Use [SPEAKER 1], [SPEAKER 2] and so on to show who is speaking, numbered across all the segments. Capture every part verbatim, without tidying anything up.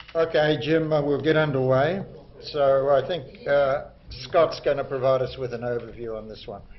[SPEAKER 1] Okay, Jim, uh, we'll get underway. So I think uh, Scott's going to provide us with an overview on this one.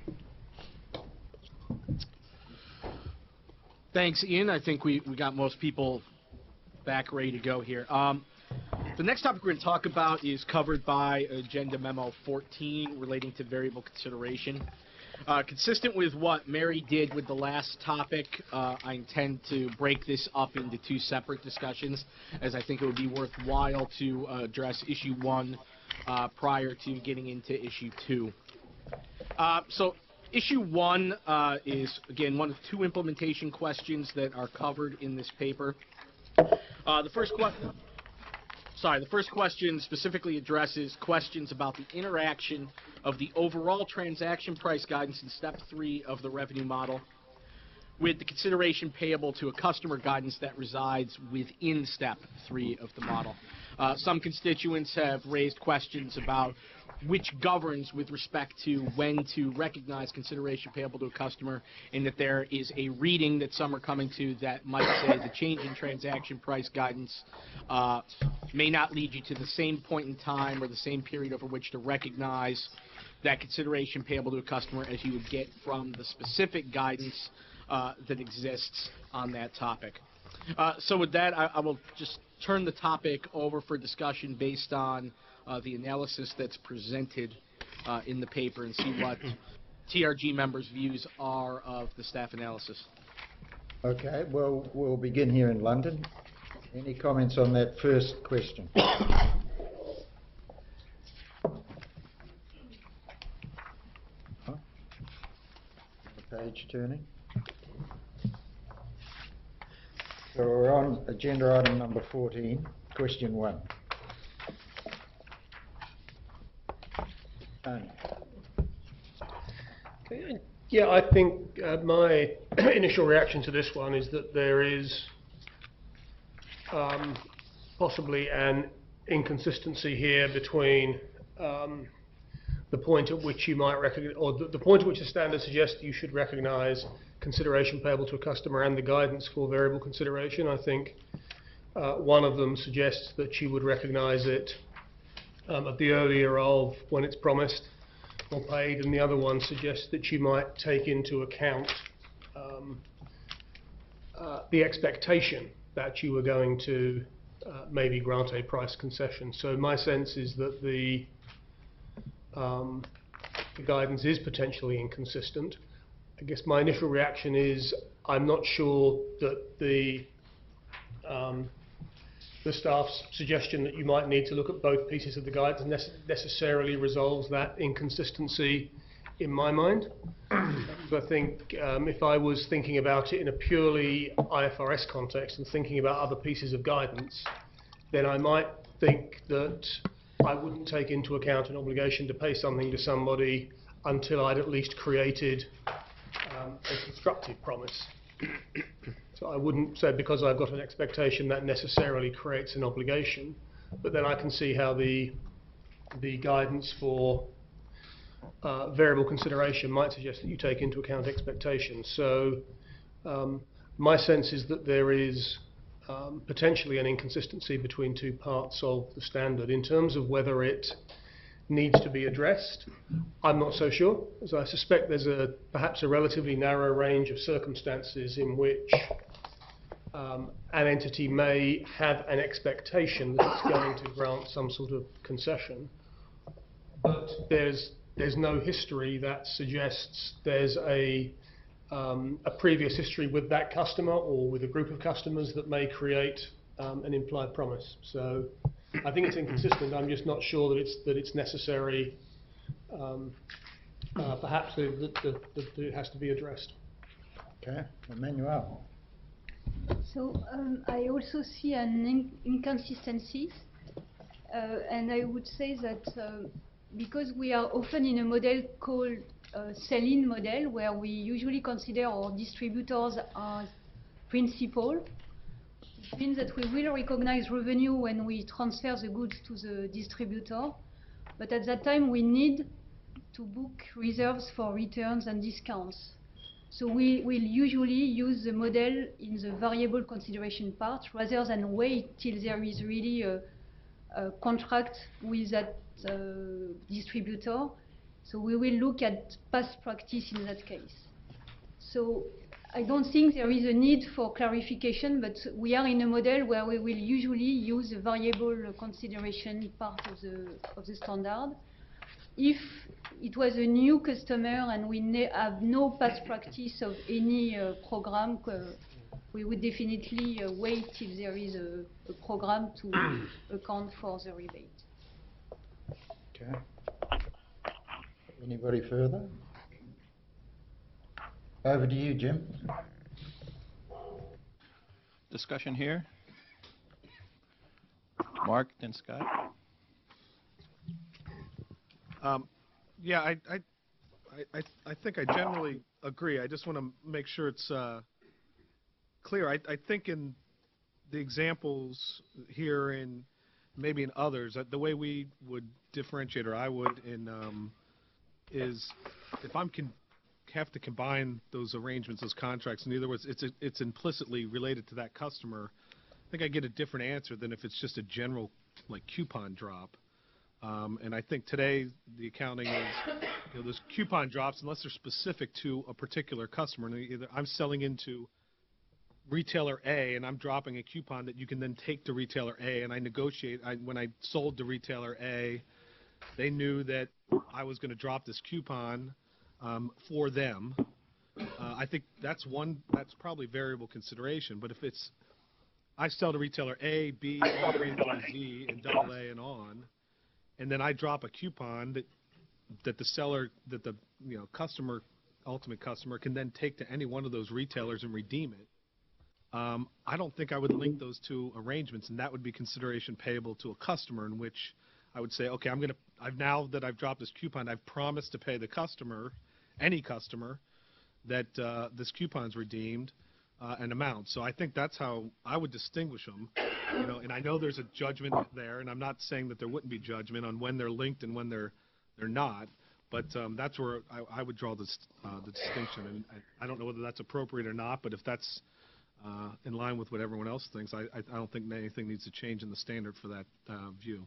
[SPEAKER 2] Thanks, Ian. I think we, we got most people back ready to go here. Um, the next topic we're going to talk about is covered by Agenda Memo fourteen relating to variable consideration. Uh, consistent with what Mary did with the last topic, uh, I intend to break this up into two separate discussions, as I think it would be worthwhile to uh, address issue one uh, prior to getting into issue two. Uh, so issue one uh, is, again, one of two implementation questions that are covered in this paper. Uh, the first question... Sorry, the first question specifically addresses questions about the interaction of the overall transaction price guidance in step three of the revenue model with the consideration payable to a customer guidance that resides within step three of the model. Uh, some constituents have raised questions about which governs with respect to when to recognize consideration payable to a customer, and that there is a reading that some are coming to that might say the change in transaction price guidance uh, may not lead you to the same point in time or the same period over which to recognize that consideration payable to a customer as you would get from the specific guidance uh, that exists on that topic. Uh, so with that, I, I will just turn the topic over for discussion based on uh, the analysis that's presented uh, in the paper and see what T R G members' views are of the staff analysis.
[SPEAKER 1] Okay, well, we'll begin here in London. Any comments on that first question? Huh? The page turning. So we're on agenda item number fourteen, question one. Tony.
[SPEAKER 3] Okay. Yeah, I think uh, my initial reaction to this one is that there is um, possibly an inconsistency here between um, the point at which you might recognize, or the, the point at which the standard suggests you should recognize consideration payable to a customer and the guidance for variable consideration. I think uh, one of them suggests that you would recognize it um, at the earlier of when it's promised or paid, and the other one suggests that you might take into account um, uh, the expectation that you were going to uh, maybe grant a price concession. So my sense is that the, um, the guidance is potentially inconsistent. I guess my initial reaction is I'm not sure that the um, the staff's suggestion that you might need to look at both pieces of the guidance nece necessarily resolves that inconsistency in my mind. So I think um, if I was thinking about it in a purely I F R S context and thinking about other pieces of guidance, then I might think that I wouldn't take into account an obligation to pay something to somebody until I'd at least created um, a constructive promise. So I wouldn't say because I've got an expectation that necessarily creates an obligation, but then I can see how the the guidance for uh, variable consideration might suggest that you take into account expectations. So um, my sense is that there is um, potentially an inconsistency between two parts of the standard. In terms of whether it needs to be addressed, I'm not so sure, as I suspect there's a perhaps a relatively narrow range of circumstances in which um, an entity may have an expectation that it's going to grant some sort of concession, but there's there's no history that suggests there's a um, a previous history with that customer or with a group of customers that may create um, an implied promise. So I think it's inconsistent. I'm just not sure that it's that it's necessary. Um, uh, perhaps that, that, that it has to be addressed.
[SPEAKER 1] Okay, Emmanuel.
[SPEAKER 4] So um, I also see an in inconsistency, uh, and I would say that uh, because we are often in a model called uh, sell-in model, where we usually consider our distributors as principal. It means that we will recognize revenue when we transfer the goods to the distributor, but at that time we need to book reserves for returns and discounts. So we will usually use the model in the variable consideration part rather than wait till there is really a, a contract with that uh, distributor. So we will look at past practice in that case. So I don't think there is a need for clarification, but we are in a model where we will usually use the variable consideration part of the, of the standard. If it was a new customer and we ne have no past practice of any uh, program, uh, we would definitely uh, wait till there is a, a program to account for the rebate.
[SPEAKER 1] Okay. Anybody further? Over to you, Jim.
[SPEAKER 5] Discussion here. Mark, then Scott.
[SPEAKER 6] Um, yeah, I, I, I, I think I generally agree. I just want to make sure it's uh, clear. I, I think in the examples here and maybe in others, uh, the way we would differentiate, or I would, in um, is if I'm con have to combine those arrangements, those contracts. In other words, it's a, it's implicitly related to that customer. I think I get a different answer than if it's just a general like coupon drop. Um, and I think today the accounting is, you know, those coupon drops, unless they're specific to a particular customer. And either I'm selling into retailer A and I'm dropping a coupon that you can then take to retailer A, and I negotiate. I, when I sold to retailer A, they knew that I was going to drop this coupon um, for them. Uh, I think that's one. That's probably variable consideration. But if it's I sell to retailer A, B, all the way to Z, and double A and on, and then I drop a coupon that that the seller, that the you know customer, ultimate customer, can then take to any one of those retailers and redeem it. Um, I don't think I would link those two arrangements, and that would be consideration payable to a customer, in which I would say, okay, I'm gonna, I've now that I've dropped this coupon, I've promised to pay the customer, any customer, that uh, this coupon's redeemed, uh, an amount. So I think that's how I would distinguish them. You know, and I know there's a judgment there, and I'm not saying that there wouldn't be judgment on when they're linked and when they're they're not. But um, that's where I, I would draw this, uh, the distinction, and I, I don't know whether that's appropriate or not. But if that's uh, in line with what everyone else thinks, I, I, I don't think anything needs to change in the standard for that uh, view.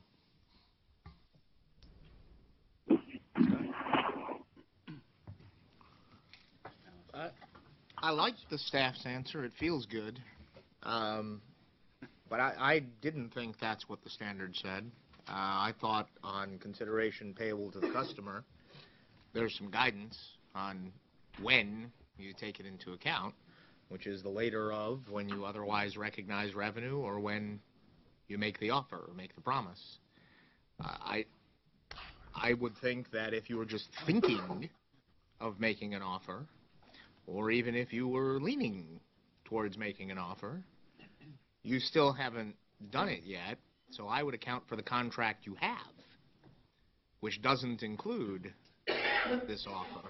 [SPEAKER 7] I, I like the staff's answer. It feels good. Um, but I, I didn't think that's what the standard said. Uh, I thought on consideration payable to the customer, there's some guidance on when you take it into account, which is the later of when you otherwise recognize revenue or when you make the offer or make the promise. Uh, I, I would think that if you were just thinking of making an offer, or even if you were leaning towards making an offer, you still haven't done it yet, so I would account for the contract you have, which doesn't include this offer.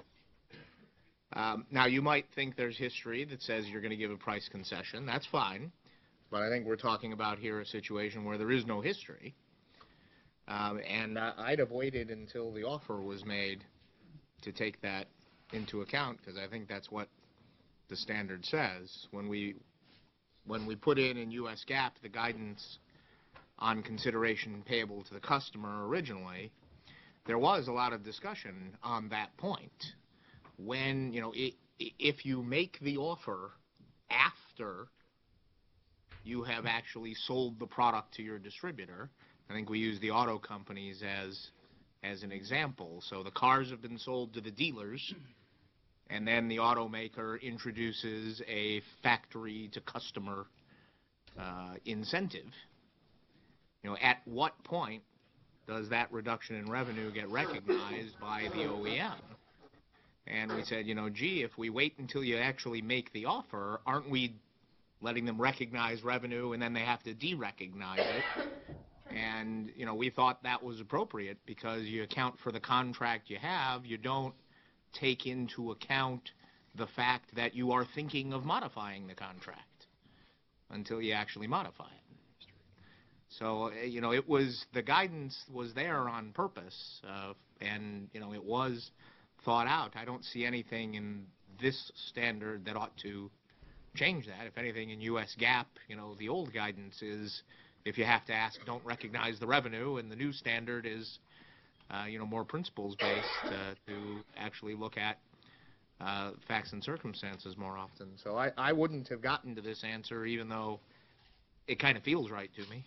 [SPEAKER 7] Um, now, you might think there's history that says you're going to give a price concession. That's fine, but I think we're talking about here a situation where there is no history. Um, and uh, I'd have waited until the offer was made to take that into account, because I think that's what the standard says. When we when we put in in U S GAAP the guidance on consideration payable to the customer originally, there was a lot of discussion on that point. When, you know, it, if you make the offer after you have actually sold the product to your distributor, I think we use the auto companies as as an example. So the cars have been sold to the dealers, and then the automaker introduces a factory-to-customer uh, incentive. You know, at what point does that reduction in revenue get recognized by the O E M? And we said, you know, gee, if we wait until you actually make the offer, aren't we letting them recognize revenue and then they have to de-recognize it? And, you know, we thought that was appropriate because you account for the contract you have. You don't take into account the fact that you are thinking of modifying the contract until you actually modify it. So, you know, it was, the guidance was there on purpose, uh, and, you know, it was thought out. I don't see anything in this standard that ought to change that. If anything, in U S GAAP, you know, the old guidance is if you have to ask, don't recognize the revenue, and the new standard is, uh, you know, more principles-based uh, to actually look at uh, facts and circumstances more often. So I, I wouldn't have gotten to this answer even though it kind of feels right to me.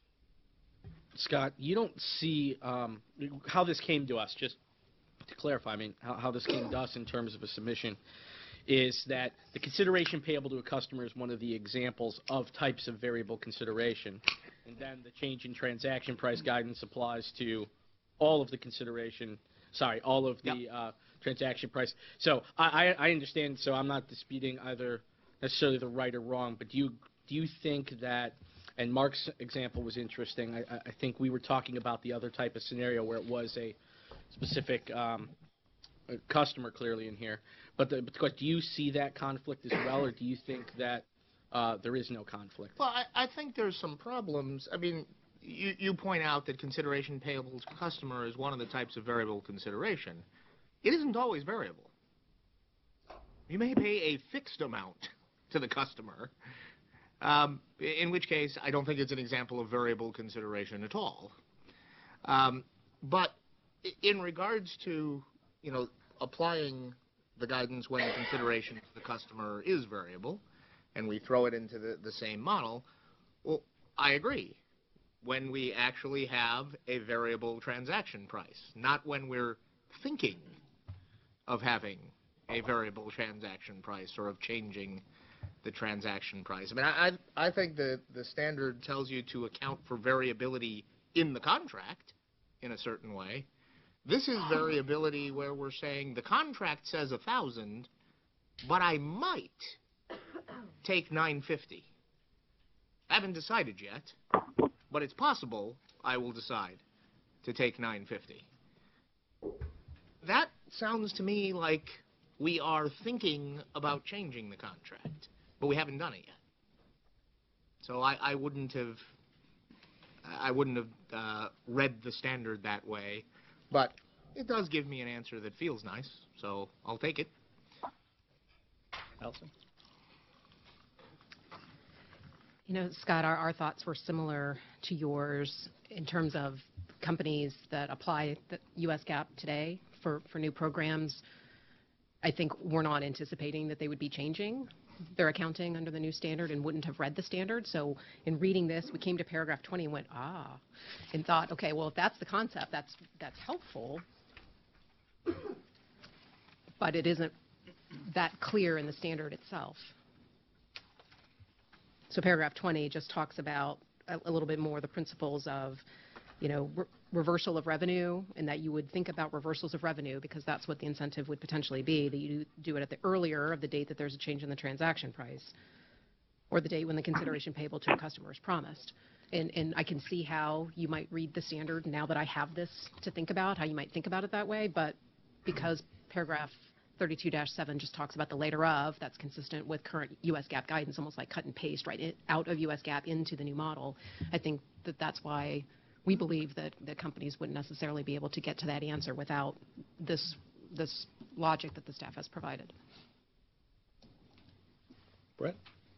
[SPEAKER 2] Scott, you don't see um, how this came to us, just to clarify, I mean, how, how this came to us in terms of a submission, is that the consideration payable to a customer is one of the examples of types of variable consideration, and then the change in transaction price guidance applies to all of the consideration, sorry, all of the
[SPEAKER 7] Yep.
[SPEAKER 2] uh, transaction price. So I, I I understand, so I'm not disputing either necessarily the right or wrong, but do you, do you think that, and Mark's example was interesting, I, I think we were talking about the other type of scenario where it was a specific um, a customer clearly in here, but the, but the question, do you see that conflict as well, or do you think that uh, there is no conflict?
[SPEAKER 7] Well, I, I think there's some problems. I mean, you, you point out that consideration payable to customer is one of the types of variable consideration. It isn't always variable. You may pay a fixed amount to the customer, um, in which case I don't think it's an example of variable consideration at all. Um, but in regards to, you know, applying the guidance when consideration to the customer is variable, and we throw it into the, the same model, well, I agree. When we actually have a variable transaction price, not when we're thinking of having a variable transaction price or of changing the transaction price. I mean, I, I I think the, the standard tells you to account for variability in the contract in a certain way. This is variability where we're saying the contract says one thousand, but I might take nine fifty. I haven't decided yet, but it's possible I will decide to take nine fifty. That sounds to me like we are thinking about changing the contract, but we haven't done it yet. So I, I wouldn't have I wouldn't have uh, read the standard that way, but it does give me an answer that feels nice, so I'll take it.
[SPEAKER 5] Elsa?
[SPEAKER 8] You know, Scott, our, our thoughts were similar to yours in terms of companies that apply the U S GAAP today for, for new programs. I think we're not anticipating that they would be changing their accounting under the new standard and wouldn't have read the standard. So in reading this, we came to paragraph twenty and went, ah, and thought, okay, well, if that's the concept, that's, that's helpful, but it isn't that clear in the standard itself. So paragraph twenty just talks about a, a little bit more the principles of, you know, re reversal of revenue, and that you would think about reversals of revenue because that's what the incentive would potentially be, that you do it at the earlier of the date that there's a change in the transaction price or the date when the consideration payable to a customer is promised. And, and I can see how you might read the standard now that I have this to think about, how you might think about it that way, but because paragraph thirty-two dash seven just talks about the later of, that's consistent with current U S GAAP guidance, almost like cut and paste right in, out of U S GAAP into the new model. I think that that's why we believe that, that companies wouldn't necessarily be able to get to that answer without this, this logic that the staff has provided.
[SPEAKER 2] Brett?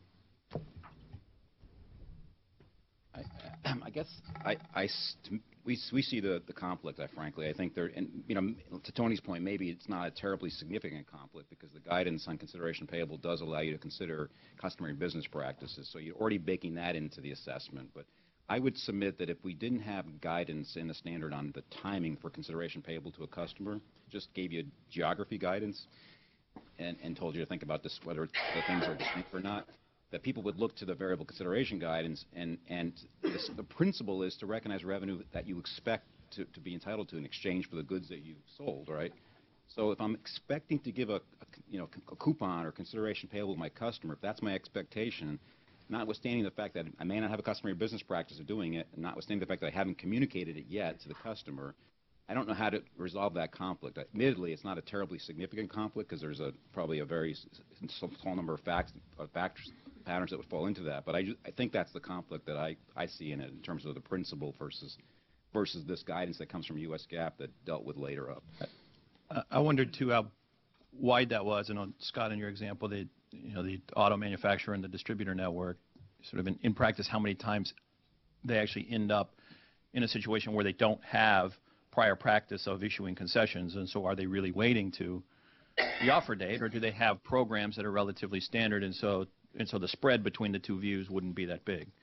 [SPEAKER 9] I, I guess I, I st- we, we see the, the conflict, I frankly. I think there, and you know, to Tony's point, maybe it's not a terribly significant conflict because the guidance on consideration payable does allow you to consider customary business practices. So you're already baking that into the assessment. But I would submit that if we didn't have guidance in the standard on the timing for consideration payable to a customer, just gave you geography guidance and, and told you to think about this, whether the things are distinct or not, that people would look to the variable consideration guidance, and, and this, the principle is to recognize revenue that you expect to, to be entitled to in exchange for the goods that you sold, right? So if I'm expecting to give a, a you know, a coupon or consideration payable to my customer, if that's my expectation, notwithstanding the fact that I may not have a customary business practice of doing it, and notwithstanding the fact that I haven't communicated it yet to the customer, I don't know how to resolve that conflict. Admittedly, it's not a terribly significant conflict because there's a probably a very small number of facts, of factors, patterns that would fall into that. But I, just, I think that's the conflict that I, I see in it in terms of the principle versus versus this guidance that comes from U S GAAP that dealt with later up.
[SPEAKER 5] Uh, I wondered too how wide that was. And on Scott, in your example, the you know the auto manufacturer and the distributor network, sort of in, in practice, how many times they actually end up in a situation where they don't have prior practice of issuing concessions, and so are they really waiting to the offer date, or do they have programs that are relatively standard, and so and so the spread between the two views wouldn't be that big?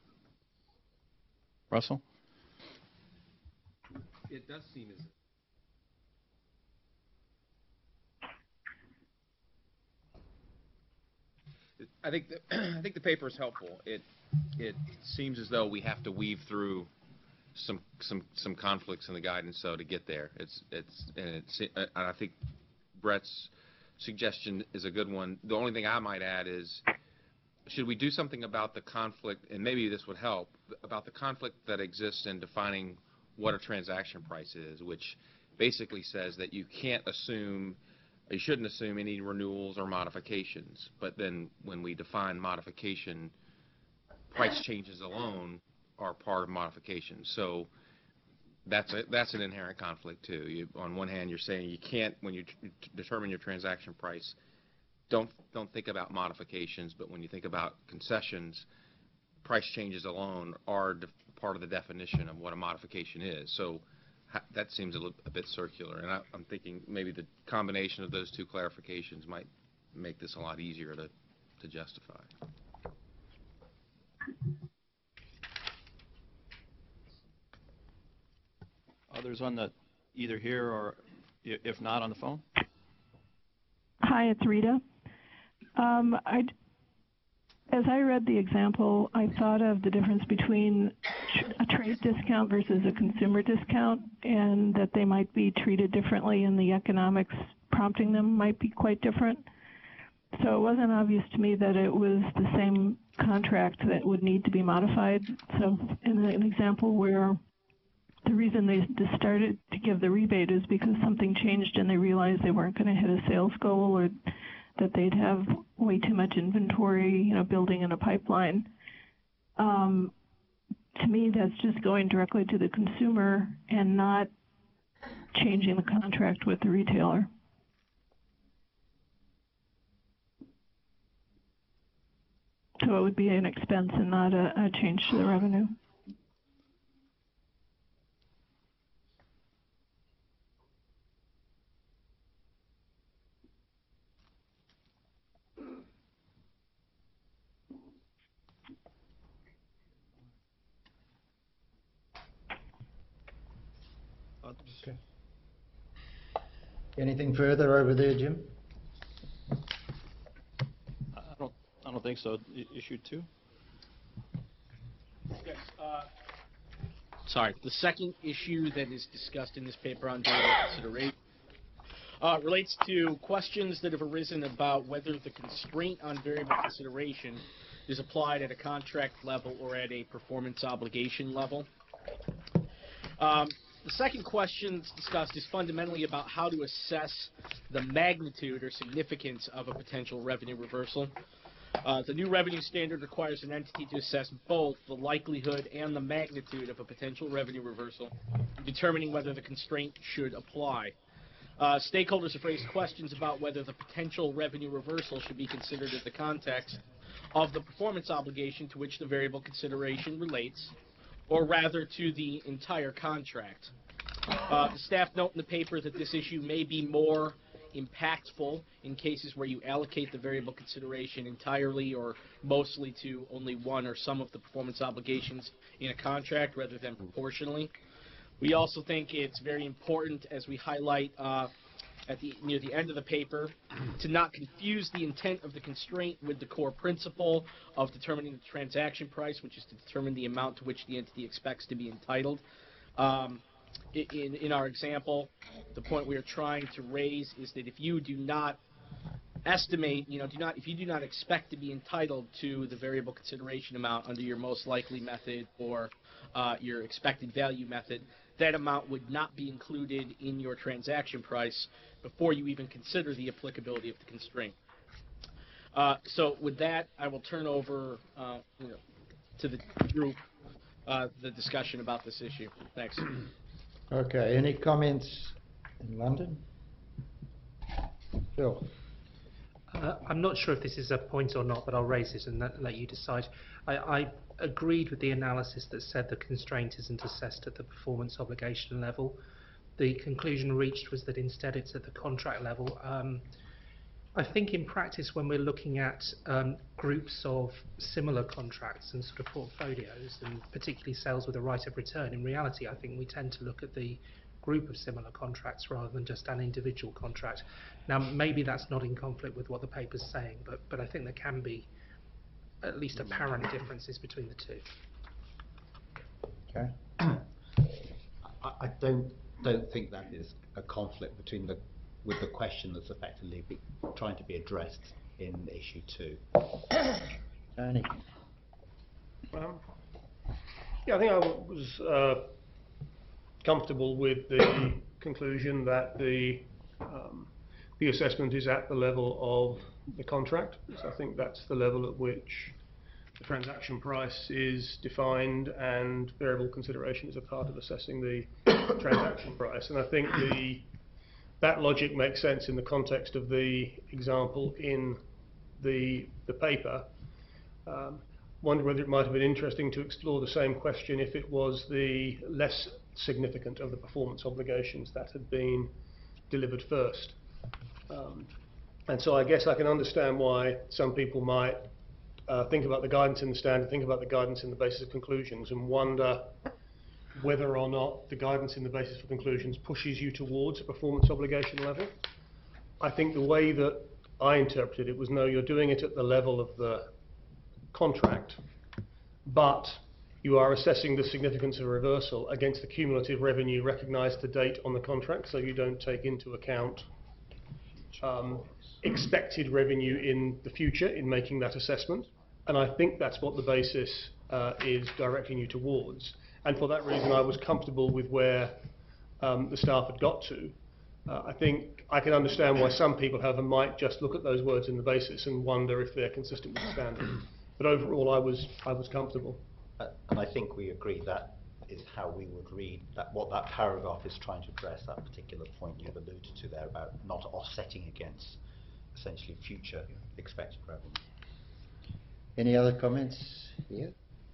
[SPEAKER 5] Russell?
[SPEAKER 10] It does seem as I think the, I think the paper is helpful. It it seems as though we have to weave through some some some conflicts in the guidance so to get there. It's it's and it's and I think Brett's suggestion is a good one. The only thing I might add is, should we do something about the conflict, and maybe this would help, about the conflict that exists in defining what a transaction price is, which basically says that you can't assume, you shouldn't assume any renewals or modifications. But then when we define modification, price changes alone are part of modification. So that's a, that's an inherent conflict too. You, on one hand, you're saying you can't, when you t determine your transaction price, don't don't think about modifications. But when you think about concessions, price changes alone are de part of the definition of what a modification is. So ha that seems a, little, a bit circular. And I, I'm thinking maybe the combination of those two clarifications might make this a lot easier to to justify.
[SPEAKER 5] Others on the, either here or i- if not, on the phone?
[SPEAKER 11] Hi, it's Rita. Um, I, as I read the example, I thought of the difference between a trade discount versus a consumer discount, and that they might be treated differently, and the economics prompting them might be quite different. So it wasn't obvious to me that it was the same contract that would need to be modified. So in an example where the reason they just started to give the rebate is because something changed and they realized they weren't going to hit a sales goal, or that they'd have way too much inventory, you know, building in a pipeline. Um, to me, that's just going directly to the consumer and not changing the contract with the retailer. So it would be an expense and not a, a change to the revenue.
[SPEAKER 1] Okay. Anything further over there, Jim?
[SPEAKER 5] I don't, I don't think so. I- issue two?
[SPEAKER 2] Yes, uh, sorry. The second issue that is discussed in this paper on variable consideration uh, relates to questions that have arisen about whether the constraint on variable consideration is applied at a contract level or at a performance obligation level. Um, the second question discussed is fundamentally about how to assess the magnitude or significance of a potential revenue reversal. Uh, the new revenue standard requires an entity to assess both the likelihood and the magnitude of a potential revenue reversal, determining whether the constraint should apply. Uh, stakeholders have raised questions about whether the potential revenue reversal should be considered in the context of the performance obligation to which the variable consideration relates, or rather to the entire contract. Uh, the staff note in the paper that this issue may be more impactful in cases where you allocate the variable consideration entirely or mostly to only one or some of the performance obligations in a contract rather than proportionally. We also think it's very important, as we highlight uh, at the near the end of the paper, to not confuse the intent of the constraint with the core principle of determining the transaction price, which is to determine the amount to which the entity expects to be entitled. Um, in, in our example, the point we are trying to raise is that if you do not estimate, you know, do not if you do not expect to be entitled to the variable consideration amount under your most likely method or uh, your expected value method, that amount would not be included in your transaction price before you even consider the applicability of the constraint. Uh, so with that, I will turn over uh, you know, to the group uh, the discussion about this issue. Thanks.
[SPEAKER 1] Okay, any comments in London? Bill?
[SPEAKER 12] Uh, I'm not sure if this is a point or not, but I'll raise it and let, let you decide. I, I agreed with the analysis that said the constraint isn't assessed at the performance obligation level. The conclusion reached was that instead it's at the contract level. Um, I think in practice, when we're looking at um, groups of similar contracts and sort of portfolios, and particularly sales with a right of return, in reality, I think we tend to look at the group of similar contracts rather than just an individual contract. Now, maybe that's not in conflict with what the paper's saying, but, but I think there can be at least apparent differences between the two.
[SPEAKER 1] Okay.
[SPEAKER 13] I, I don't don't think that is a conflict between the with the question that's effectively be, trying to be addressed in issue two.
[SPEAKER 1] Tony?
[SPEAKER 3] Um, yeah, I think I was uh, comfortable with the conclusion that the um, the assessment is at the level of the contract. So I think that's the level at which the transaction price is defined and variable consideration is a part of assessing the transaction price. And I think the that logic makes sense in the context of the example in the the paper. Um, wonder whether it might have been interesting to explore the same question if it was the less significant of the performance obligations that had been delivered first. Um, and so I guess I can understand why some people might uh, think about the guidance in the standard, think about the guidance in the basis of conclusions, and wonder whether or not the guidance in the basis for conclusions pushes you towards a performance obligation level. I think the way that I interpreted it was, no, you're doing it at the level of the contract, but you are assessing the significance of a reversal against the cumulative revenue recognised to date on the contract, so you don't take into account um, expected revenue in the future in making that assessment. And I think that's what the basis uh, is directing you towards. And for that reason, I was comfortable with where um, the staff had got to. Uh, I think I can understand why some people, however, might just look at those words in the basis and wonder if they're consistent with the standard. But overall, I was I was comfortable.
[SPEAKER 13] Uh, and I think we agree that is how we would read that, what that paragraph is trying to address, that particular point you've alluded to there about not offsetting against essentially future expected revenue.
[SPEAKER 1] Any other comments here?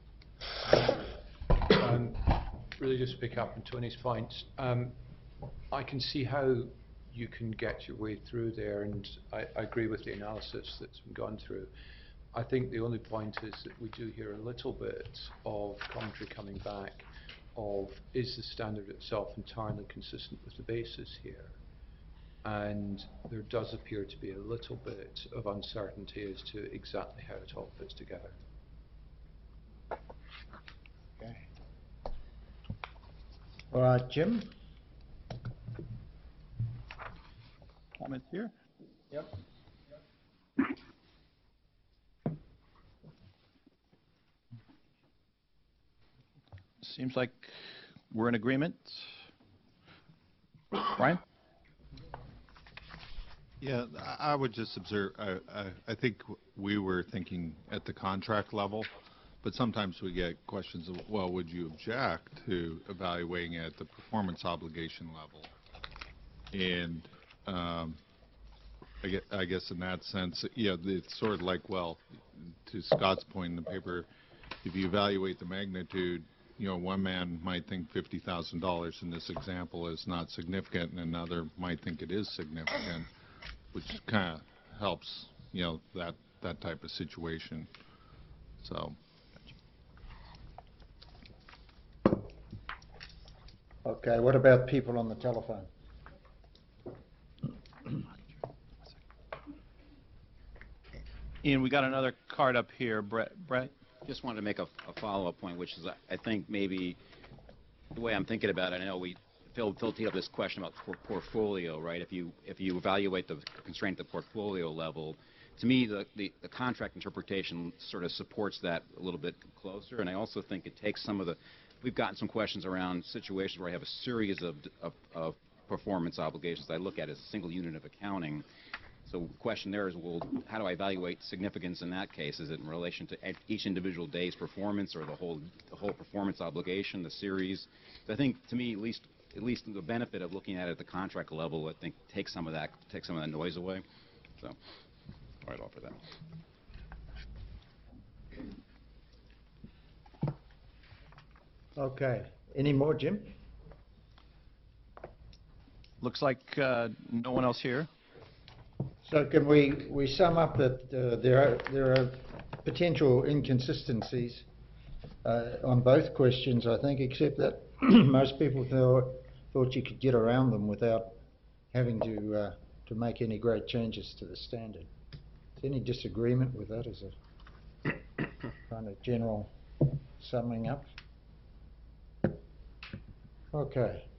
[SPEAKER 14] Um, really just to pick up on Tony's points, um, I can see how you can get your way through there, and I, I agree with the analysis that's been gone through. I think the only point is that we do hear a little bit of commentary coming back of, is the standard itself entirely consistent with the basis here? And there does appear to be a little bit of uncertainty as to exactly how it all fits together.
[SPEAKER 1] Okay. All right, Jim?
[SPEAKER 5] Comment here?
[SPEAKER 1] Yep.
[SPEAKER 5] Seems like we're in agreement. Brian?
[SPEAKER 15] Yeah, I I would just observe, I, I, I think we were thinking at the contract level, but sometimes we get questions of, well, would you object to evaluating at the performance obligation level? And um, I, guess, I guess in that sense, you know, it's sort of like, well, to Scott's point in the paper, if you evaluate the magnitude, you know, one man might think fifty thousand dollars in this example is not significant, and another might think it is significant, which kind of helps, you know, that, that type of situation. So.
[SPEAKER 1] Okay, what about people on the telephone?
[SPEAKER 5] Ian, we got another card up here. Brett? Brett?
[SPEAKER 9] Just wanted to make a, a follow-up point, which is I, I think maybe the way I'm thinking about it, I know we Phil, Phil teed up this question about por portfolio, right? If you if you evaluate the constraint at the portfolio level, to me the, the the contract interpretation sort of supports that a little bit closer. And I also think it takes some of the we've gotten some questions around situations where I have a series of of, of performance obligations I look at as a single unit of accounting. So the question there is, well, how do I evaluate significance in that case? Is it in relation to each individual day's performance, or the whole the whole performance obligation, the series? So I think, to me, at least at least the benefit of looking at it at the contract level, I think, takes some of that, takes some of that noise away. So, I'd offer that.
[SPEAKER 1] Okay. Any more, Jim?
[SPEAKER 5] Looks like uh, no one else here.
[SPEAKER 1] So can we, we sum up that uh, there are there are potential inconsistencies uh, on both questions, I think, except that most people thought thought you could get around them without having to uh, to make any great changes to the standard. Is there any disagreement with that as a kind of general summing up? Okay.